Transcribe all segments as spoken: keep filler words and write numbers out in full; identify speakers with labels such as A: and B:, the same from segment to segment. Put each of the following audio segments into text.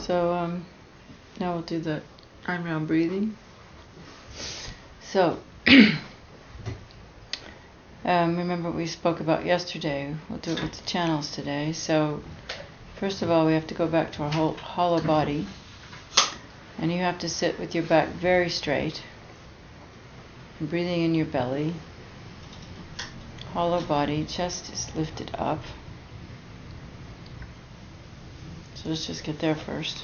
A: So um, now we'll do the nine round breathing. So um, remember what we spoke about yesterday. We'll do it with the channels today. So first of all, we have to go back to our whole hollow body, and you have to sit with your back very straight and breathing in your belly. Hollow body, chest is lifted up. So let's just get there first.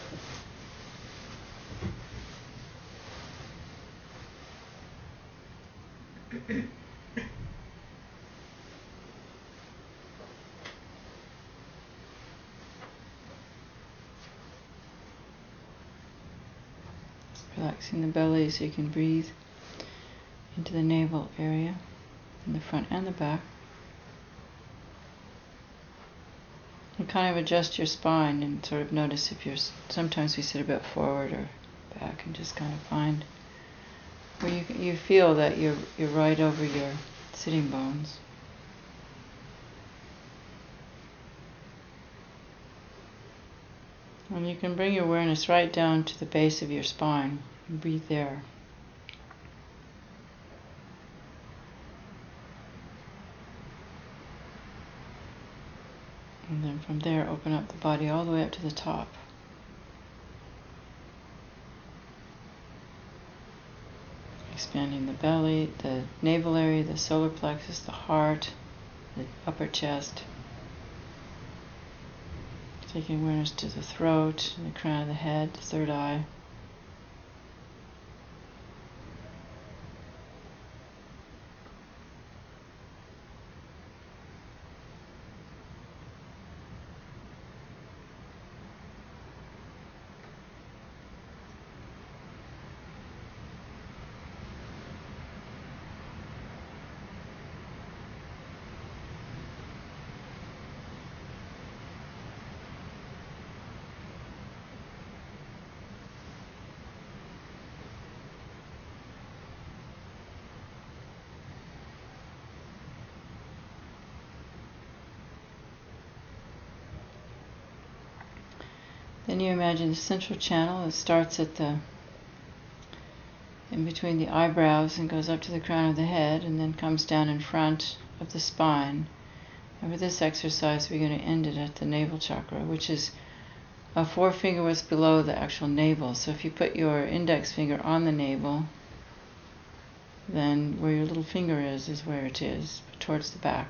A: Relaxing the belly so you can breathe into the navel area, in the front and the back. And kind of adjust your spine and sort of notice if you're, sometimes we sit a bit forward or back, and just kind of find where you you feel that you're you're right over your sitting bones. And you can bring your awareness right down to the base of your spine and breathe there. And then from there, open up the body all the way up to the top. Expanding the belly, the navel area, the solar plexus, the heart, the upper chest. Taking awareness to the throat, the crown of the head, the third eye. Then you imagine the central channel. It starts at the, in between the eyebrows and goes up to the crown of the head and then comes down in front of the spine. And for this exercise, we're going to end it at the navel chakra, which is a forefinger width below the actual navel. So if you put your index finger on the navel, then where your little finger is, is where it is, towards the back.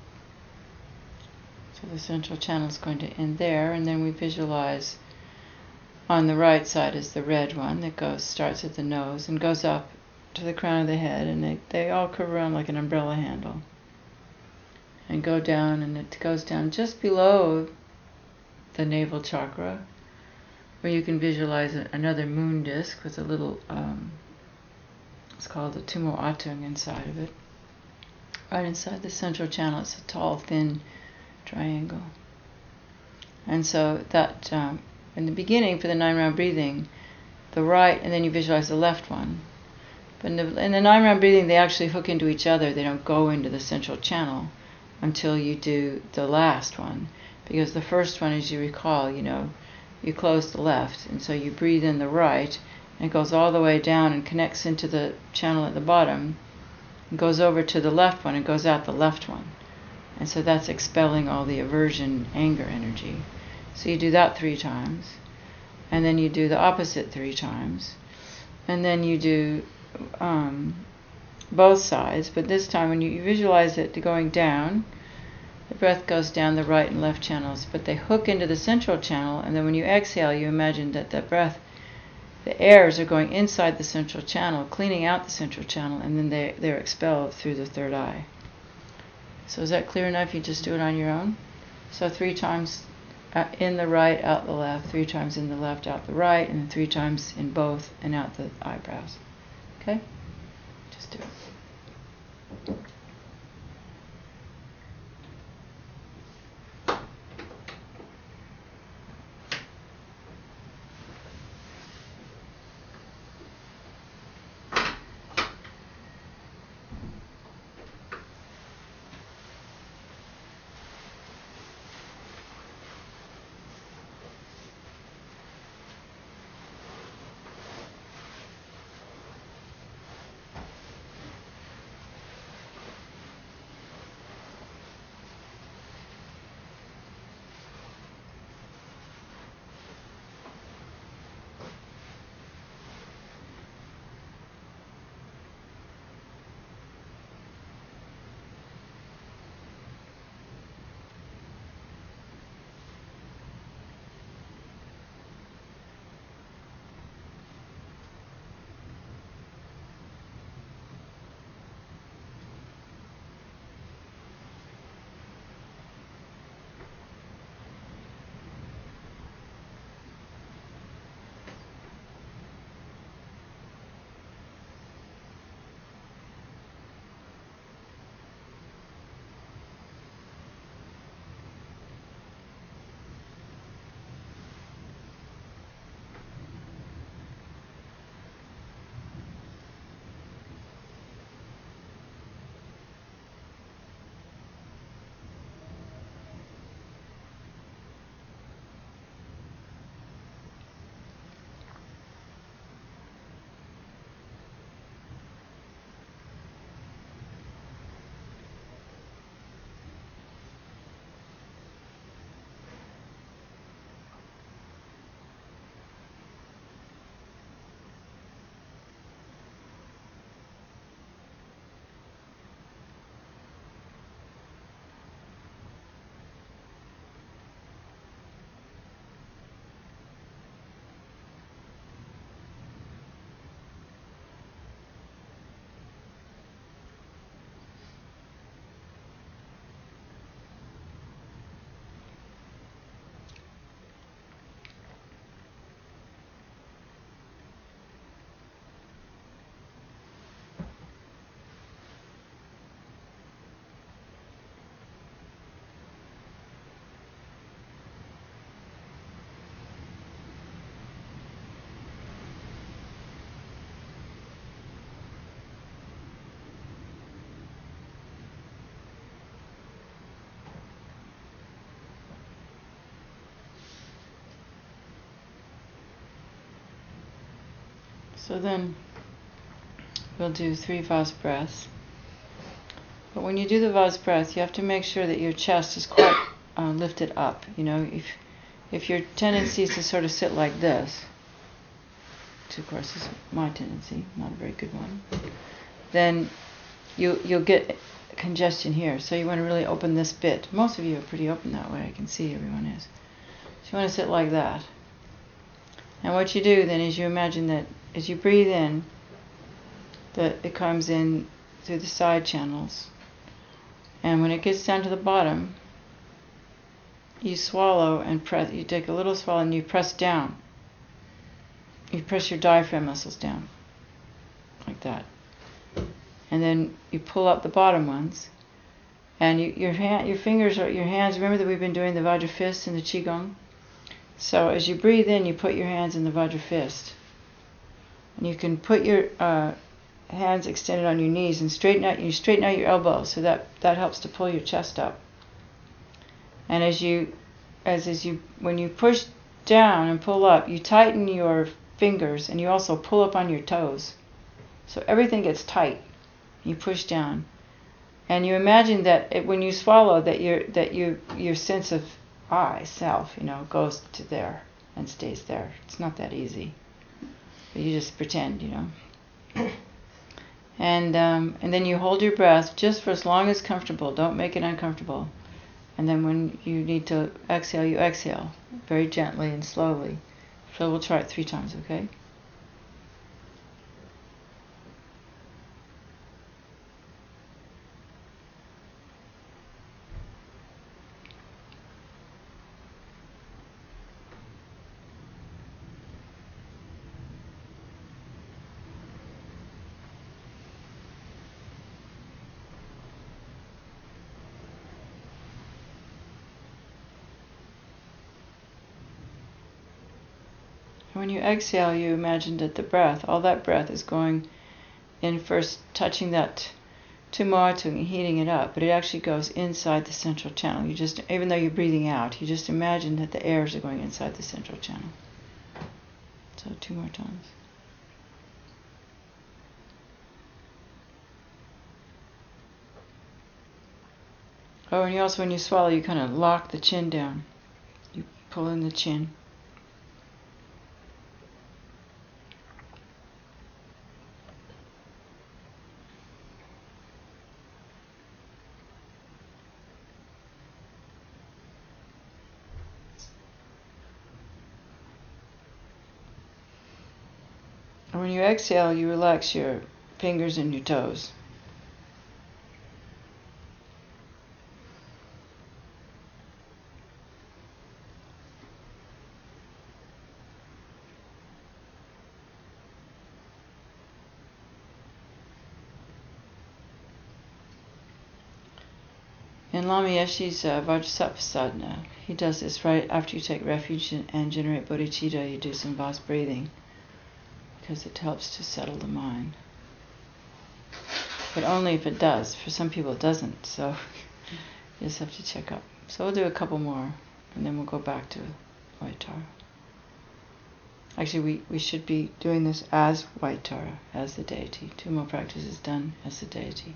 A: So the central channel is going to end there, and then we visualize on the right side is the red one that goes starts at the nose and goes up to the crown of the head, and they, they all curve around like an umbrella handle and go down, and it goes down just below the navel chakra, where you can visualize a, another moon disk with a little, um, it's called the Tummo Atung inside of it. Right inside the central channel, it's a tall, thin triangle. And so that, um, in the beginning, for the nine round breathing, the right, and then you visualize the left one. But in the, in the nine round breathing, they actually hook into each other. They don't go into the central channel until you do the last one. Because the first one, as you recall, you know, you close the left, and so you breathe in the right, and it goes all the way down and connects into the channel at the bottom, and goes over to the left one and goes out the left one. And so that's expelling all the aversion, anger energy. So you do that three times, and then you do the opposite three times, and then you do um, both sides, but this time when you, you visualize it going down, the breath goes down the right and left channels, but they hook into the central channel, and then when you exhale, you imagine that the breath, the airs are going inside the central channel, cleaning out the central channel, and then they, they're expelled through the third eye. So is that clear enough? You just do it on your own? So three times in the right, out the left, three times in the left, out the right, and then three times in both and out the eyebrows. Okay? Just do it. So then we'll do three Vajra breaths. But when you do the Vajra breath, you have to make sure that your chest is quite uh, lifted up. You know, if if your tendency is to sort of sit like this, which of course is my tendency, not a very good one, then you you'll get congestion here. So you want to really open this bit. Most of you are pretty open that way. I can see everyone is. So you want to sit like that. And what you do then is you imagine that as you breathe in, that it comes in through the side channels. And when it gets down to the bottom, you swallow and press, you take a little swallow and you press down. You press your diaphragm muscles down, like that. And then you pull up the bottom ones. And you, your hand, your fingers, are, your hands, remember that we've been doing the Vajra fist in the Qigong? So as you breathe in, you put your hands in the Vajra fist. And you can put your uh, hands extended on your knees and straighten out, you straighten out your elbows, so that, that helps to pull your chest up. And as you, as, as you, when you push down and pull up, you tighten your fingers and you also pull up on your toes. So everything gets tight. You push down. And you imagine that it, when you swallow, that your that you your sense of I, self, you know, goes to there and stays there. It's not that easy. But you just pretend, you know. And um, and then you hold your breath just for as long as comfortable. Don't make it uncomfortable. And then when you need to exhale, you exhale very gently and slowly. So we'll try it three times, okay? When you exhale, you imagine that the breath, all that breath is going in first, touching that tumma-tung and heating it up, but it actually goes inside the central channel. You just, even though you're breathing out, you just imagine that the airs are going inside the central channel. So two more times. Oh, and you also, when you swallow, you kind of lock the chin down. You pull in the chin. And when you exhale, you relax your fingers and your toes. In Lama Yeshe's uh, Vajrasattva sadhana, he does this right after you take refuge and generate bodhicitta. You do some Vajra breathing because it helps to settle the mind. But only if it does. For some people it doesn't, so you just have to check up. So we'll do a couple more and then we'll go back to White Tara. Actually, we, we should be doing this as White Tara, as the deity. Two more practices done as the deity.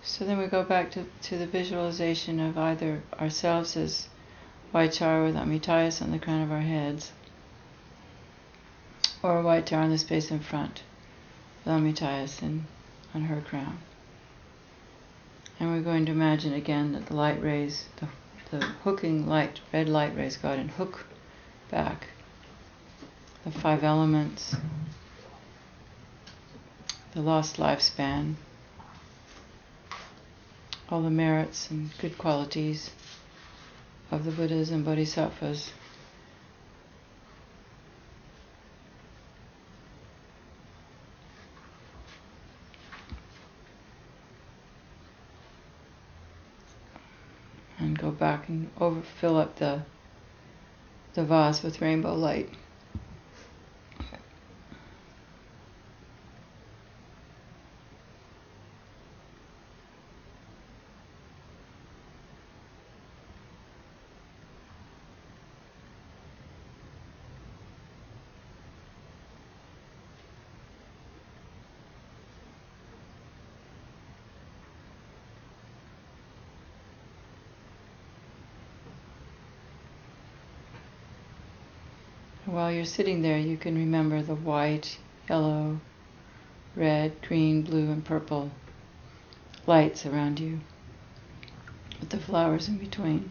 A: So then we go back to, to the visualization of either ourselves as white char with Amitayas on the crown of our heads, or white char on the space in front with Amitayas in, on her crown. And we're going to imagine again that the light rays, the, the hooking light, red light rays go out and hook back the five elements, the lost lifespan, all the merits and good qualities of the Buddhas and Bodhisattvas. And go back and over fill up the the vase with rainbow light. While you're sitting there, you can remember the white, yellow, red, green, blue, and purple lights around you, with the flowers in between.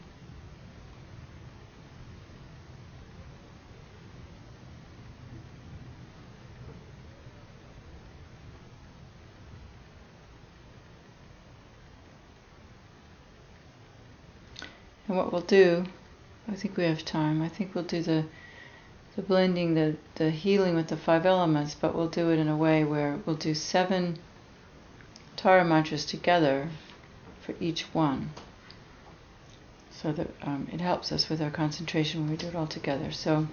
A: And what we'll do, I think we have time, I think we'll do the the blending, the, the healing with the five elements, but we'll do it in a way where we'll do seven Tara mantras together for each one, so that um, it helps us with our concentration when we do it all together. So,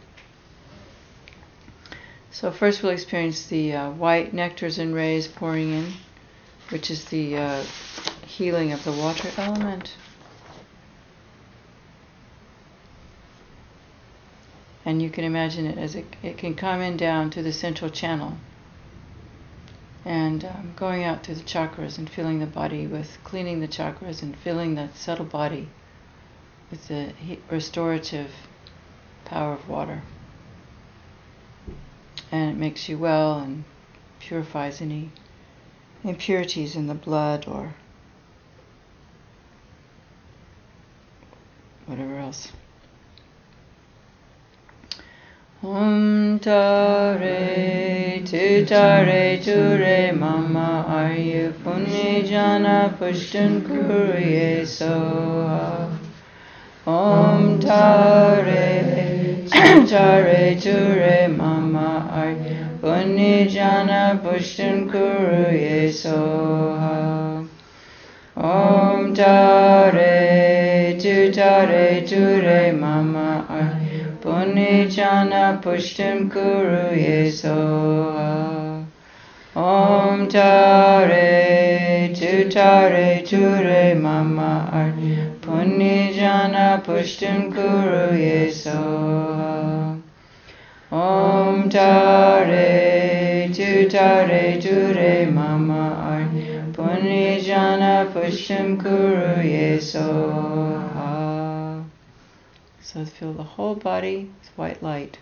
A: so first we'll experience the uh, white nectars and rays pouring in, which is the uh, healing of the water element. And you can imagine it as it, it can come in down to the central channel and um, going out through the chakras and filling the body with, cleaning the chakras and filling that subtle body with the he- restorative power of water. And it makes you well and purifies any impurities in the blood or whatever else. Om Tare Tu Tare Ture Mama Arya Punyajana Pushtan Kuruye Soha. Om Tare Tare Ture Mama Arya Punyajana Pushtan Kuruye Soha. Om Tare Tu Tare Ture Mama Arya Punyajana Pushtam Kuruye Soha. Om Tare Tu Tare Ture Mama Arya Punyajana Pushtam Kuruye Soha. Om Tare Tu Tare Ture Mama Arya Punyajana Pushtam Kuruye Soha. So feel the whole body with white light.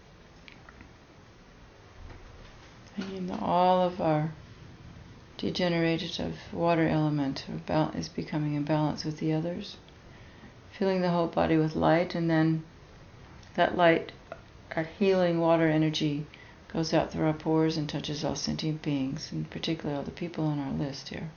A: And all of our degenerative water element is becoming in balance with the others. Filling the whole body with light, and then that light, our healing water energy, goes out through our pores and touches all sentient beings, and particularly all the people on our list here.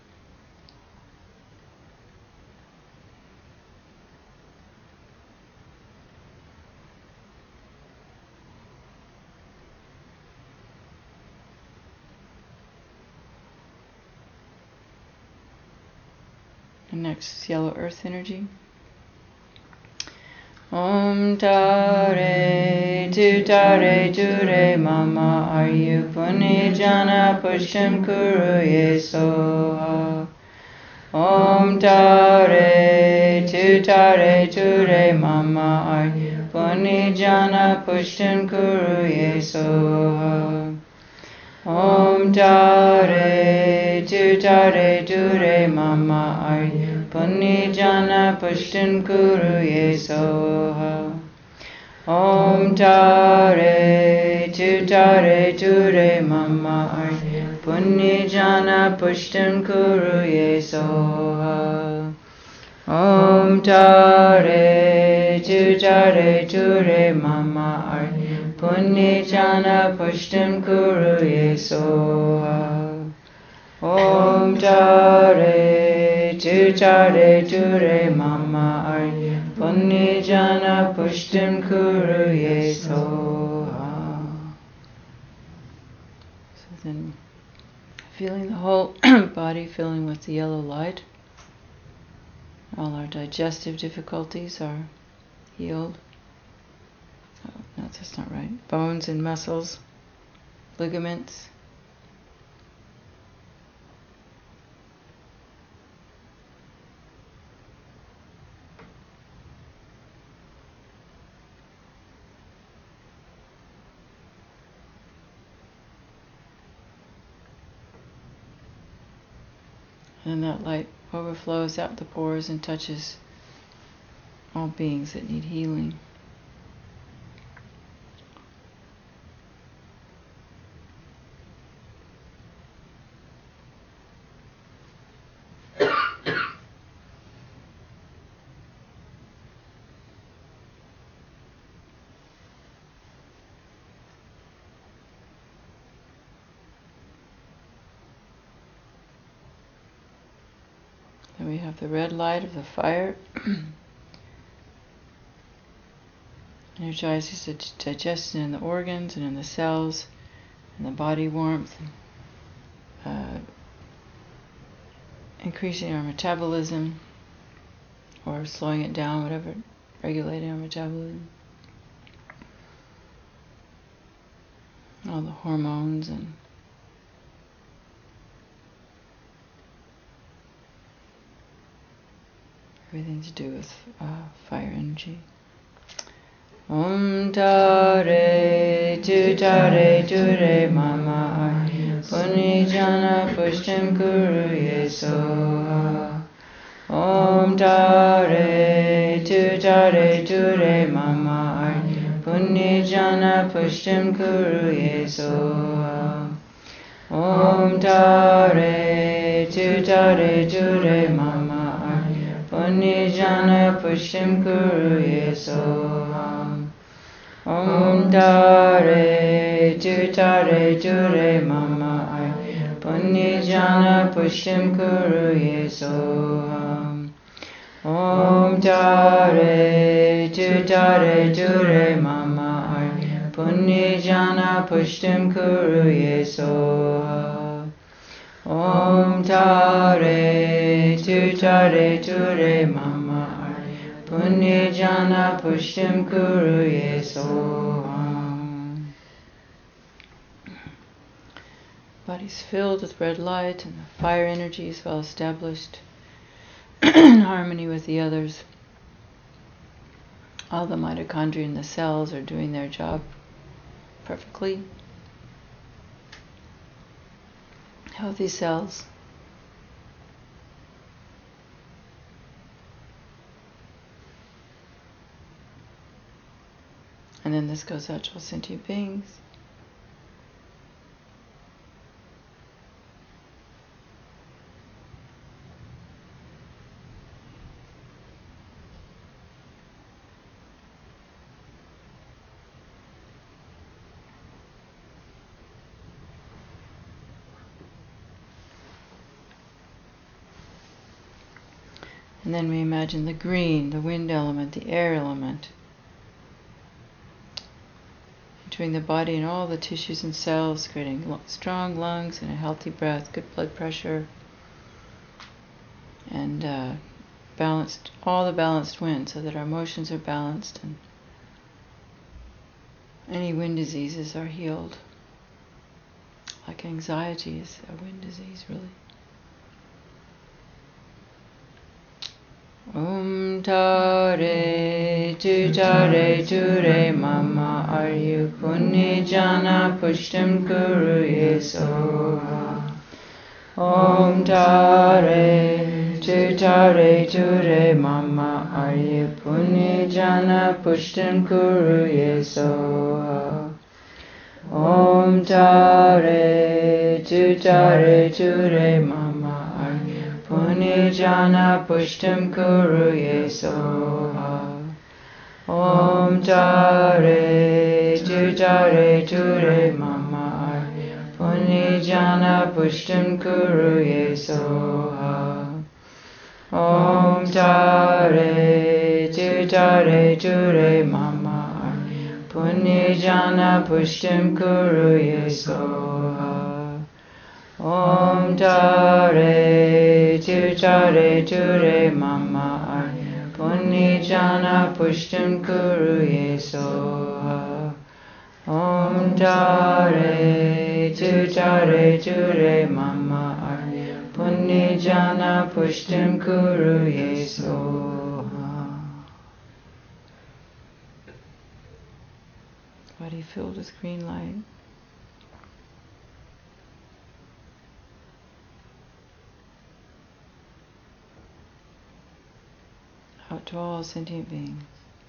A: And next is yellow earth energy. Om Tare Tu Tare Ture Mama Arya Punyajana Pushtam Kuruye Soha. Om Tare Tu Tare Ture Mama Arya Punyajana Pushtam Kuruye Soha. Om Tare tu tare ture mama aryu punni jana pushtin kuru ye soha. Om tare tu tare ture mama aryu punni jana pushtin kuru ye soha. Om tare tu tare ture mama aryu punni jana pushtin kuru ye soha. Om tare tu tare ture mama aryu punni jana pushtin kuru ye soha. So then, feeling the whole body filling with the yellow light. All our digestive difficulties are healed. Oh, no, that's not right. Bones and muscles, ligaments. And that light overflows out the pores and touches all beings that need healing. Then we have the red light of the fire. Energizes the digestion in the organs and in the cells, and the body warmth, uh, increasing our metabolism, or slowing it down, whatever, regulating our metabolism. All the hormones and everything to do with uh, fire energy. Om tare tu tare ture mama aryu punni jana pushtim kuru ye soha. Om tare tu tare ture mama aryu punni jana pushtim kuru ye soha. Om tare tu tare ture mama aryu punni jana pushtim kuru ye soha. Om tare tu tare ture mama aryu punni jana pushtim kuru ye soha. Om tare tu tare ture mama aryu punni jana pushtim kuru ye soha. Om tare tu tare ture mama punni jana pushtim kuru ye soha. Body's filled with red light and the fire energy is well established in harmony with the others. All the mitochondria in the cells are doing their job perfectly. Healthy cells. And then this goes out to all sentient beings. And then we imagine the green, the wind element, the air element, entering the body and all the tissues and cells, creating strong lungs and a healthy breath, good blood pressure, and uh, balanced, all the balanced wind, so that our emotions are balanced and any wind diseases are healed. Like anxiety is a wind disease, really. Om tare tu tare ture mama aryu punni jana pushtim kuru ye soha. Om Tare Tutare Ture Mama Arya Punya Jana Pushtim Kuru Yesoha. Om Tare Tutare Ture Mama Arya Punya Jana Pushtim Kuru Yesoha. Om Tare Tutare Ture Mama Arya Punya Jana Pushtim Kuru Yesoha. Om Tare Tutare Ture Mama Arya Punya Jana Pushtim Kuru Yesoha. Om Tare Tutare Ture Mama Arya Punya Jana Pushtim Kuru Yesoha. Om Tare Tutare Ture Mama Arya Punya Jana Pushtim Kuru Yesoha. Body filled with green light. Out to all sentient beings.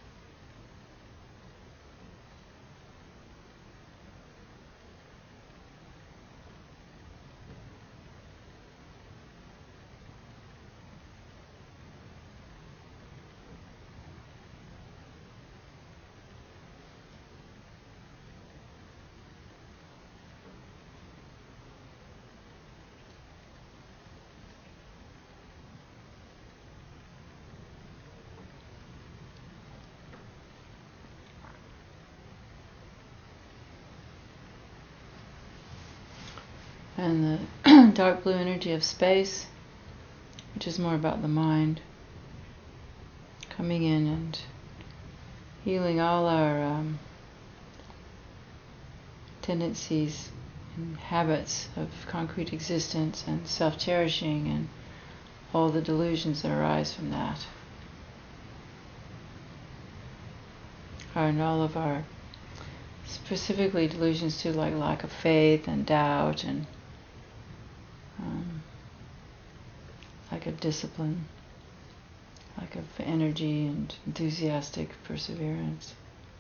A: And the dark blue energy of space, which is more about the mind, coming in and healing all our um, tendencies and habits of concrete existence and self-cherishing and all the delusions that arise from that. And all of our, specifically delusions too, like lack of faith and doubt and um, lack of discipline, lack of energy and enthusiastic perseverance.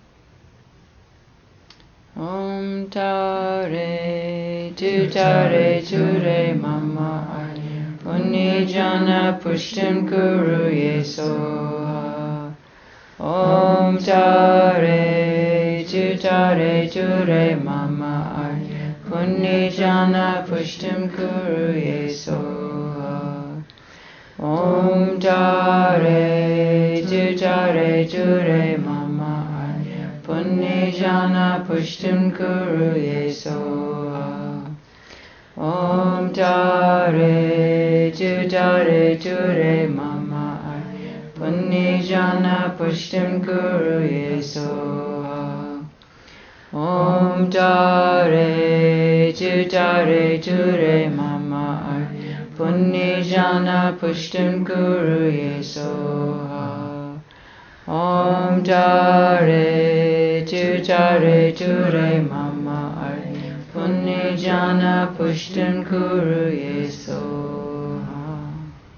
A: Om Tare Tutare Ture Mama Arya Punya Jana Pushtim Kuru Yesoha. Om Tare Tutare Ture Mama Arya Punya Jana Pushtim Kuru Yesoha. Om Tare Tutare Ture Mama Arya Punya Jana Pushtim Kuru Yesoha. Om Tare Tutare Ture Mama Arya Punya Jana Pushtim Kuru Yesoha. Om Tare Tutare Ture Mama Arya Punya Jana Pushtim Kuru Yesoha. Om Tare Tutare Ture Mama Arya Punya Jana Pushtim Kuru Yesoha.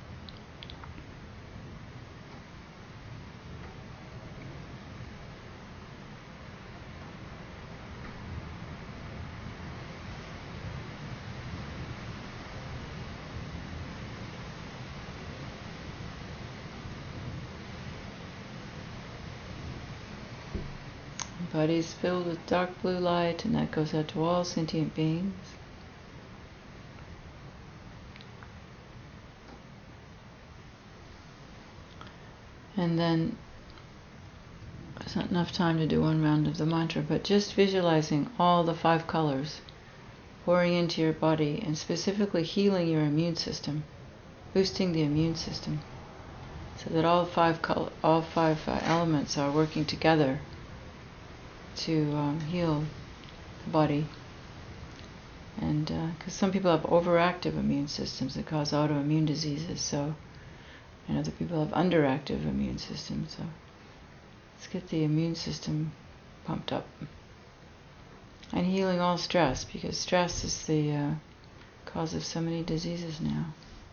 A: Body is filled with dark blue light, and that goes out to all sentient beings. And then, there's not enough time to do one round of the mantra, but just visualizing all the five colors pouring into your body and specifically healing your immune system, boosting the immune system, so that all five col- all five uh, elements are working together to um, heal the body. And because uh, some people have overactive immune systems that cause autoimmune diseases, so and other people have underactive immune systems. So let's get the immune system pumped up. And healing all stress, because stress is the uh, cause of so many diseases now.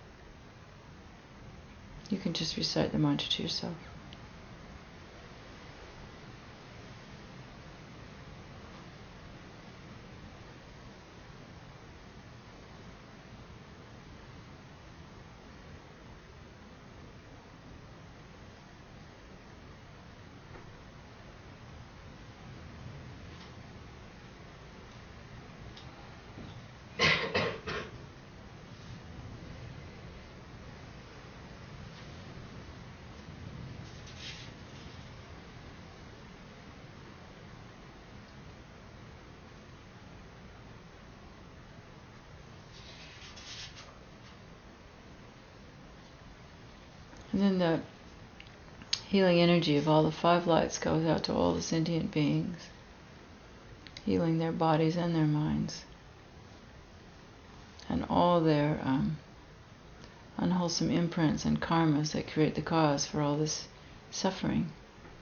A: You can just recite the mantra to yourself. And then the healing energy of all the five lights goes out to all the sentient beings, healing their bodies and their minds, and all their um, unwholesome imprints and karmas that create the cause for all this suffering.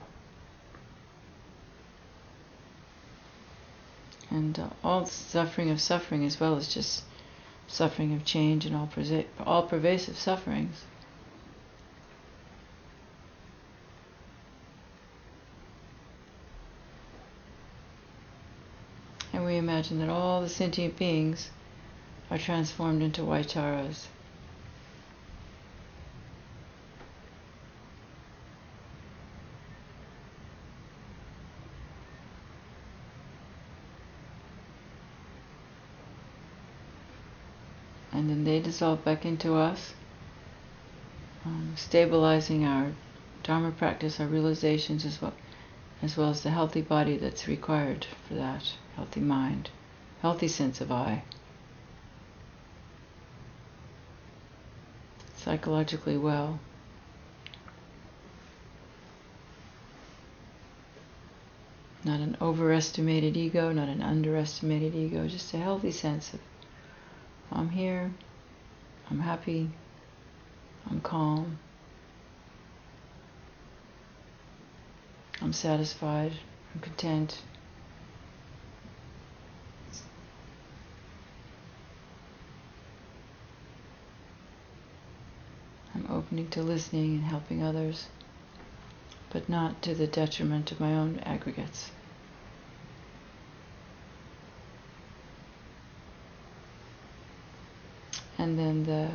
A: And uh, all the suffering of suffering, as well as just suffering of change and all, persa- all pervasive sufferings. And we imagine that all the sentient beings are transformed into Vaitaras. And then they dissolve back into us, um, stabilizing our Dharma practice, our realizations, as well, as well as the healthy body that's required for that, healthy mind, healthy sense of I. Psychologically well. Not an overestimated ego, not an underestimated ego, just a healthy sense of I'm here, I'm happy, I'm calm, I'm satisfied, I'm content. I'm opening to listening and helping others, but not to the detriment of my own aggregates. And then the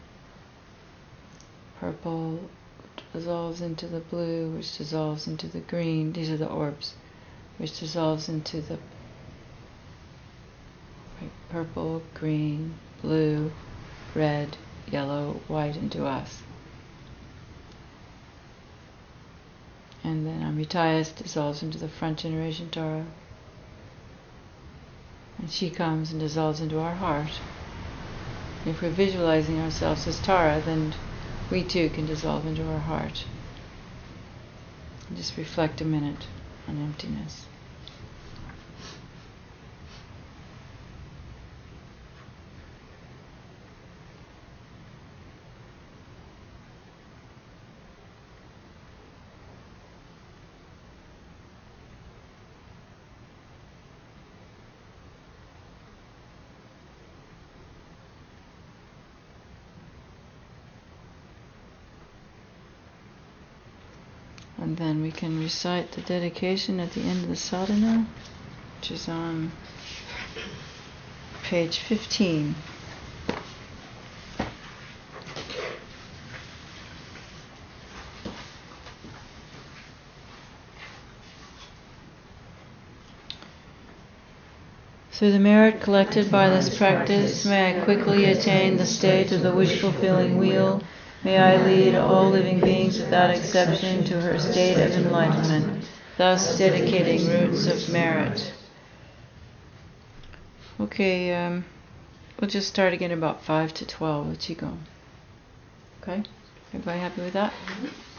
A: purple dissolves into the blue, which dissolves into the green. These are the orbs, which dissolves into the right, purple, green, blue, red, yellow, white into us. And then Amritayas dissolves into the front generation Tara. And she comes and dissolves into our heart. If we're visualizing ourselves as Tara, then we too can dissolve into our heart. And just reflect a minute on emptiness. And then we can recite the dedication at the end of the sadhana, which is on page fifteen. Through the merit collected by this practice, may I quickly attain the state of the wish-fulfilling wheel. May I lead all living beings without exception to her state of enlightenment, thus dedicating roots of merit. Okay, um, we'll just start again about five to twelve with Qigong. Okay? Everybody happy with that?